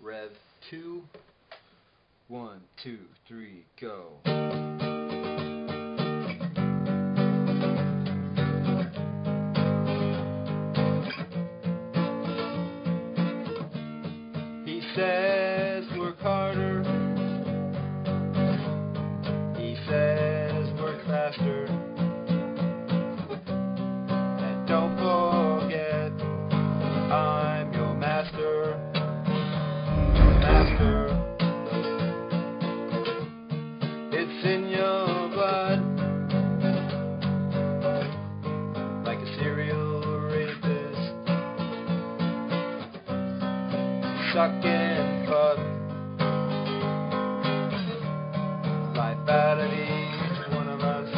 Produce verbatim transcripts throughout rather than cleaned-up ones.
Rev two. One, two, three, go. He says work harder. He says work faster. And don't forget, I'm your master. Master. It's in your blood, like a serial rapist. Suck and fuck, life out of each one of us.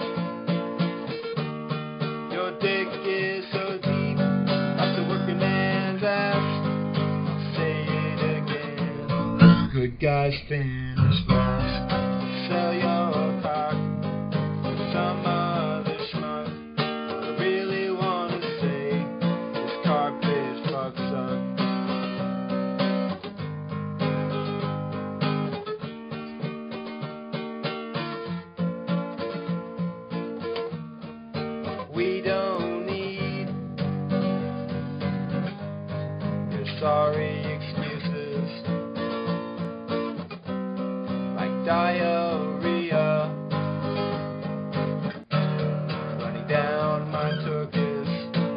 Your dick is so deep, after working man's ass. Say it again. Good guys finish last. Sell your cock to some other schmuck. What I really wanna say is carpet fuck suck. We don't need your sorry excuses, like diarrhea running down my tuchus.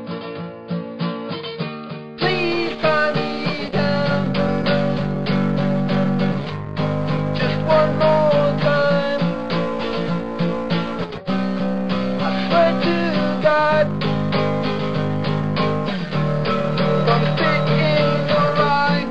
Please tie me down just one more time. I swear to God, gonna spit in your eye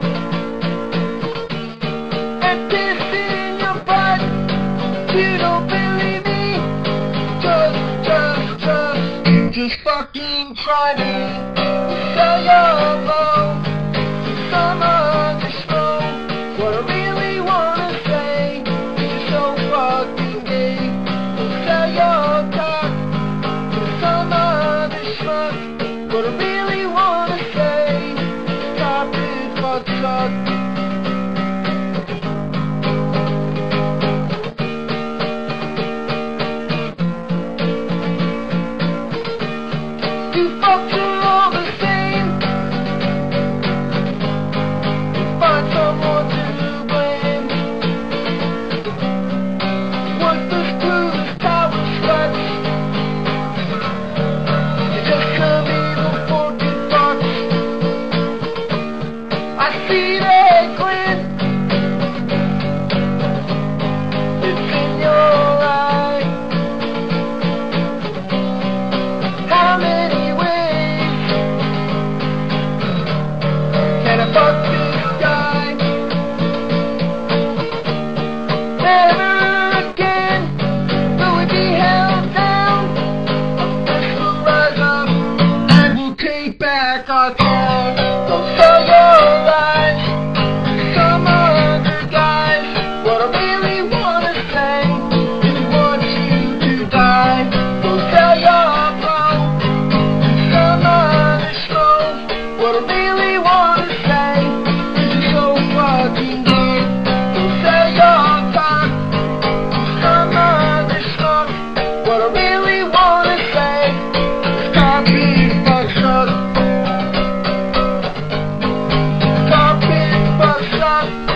and piss in your butt. You don't believe me? Just, just, just, just fucking try me. Sell your love to some other schmo. What I really wanna say is you're so fucking gay. So sell your cock to some other schmuck. What I really wanna say is carpet fuck suck. You fucks are all the same. You find someone to blame. Worthless, clueless, power sluts. You just some evil fucking fucks. I see that glint. It's in your eye. How many ways can I fuck this guy? Never again will we be held down. This will rise up and we'll take back our town. Don't sell your lies to some other guys. What I really wanna say is we want you to die. Don't sell your bro to some other schmo. What I really wanna say is you're so fucking gay. Don't sell your cock to some other schmuck. What I really wanna say is carpet fuck suck. Carpet fuck suck.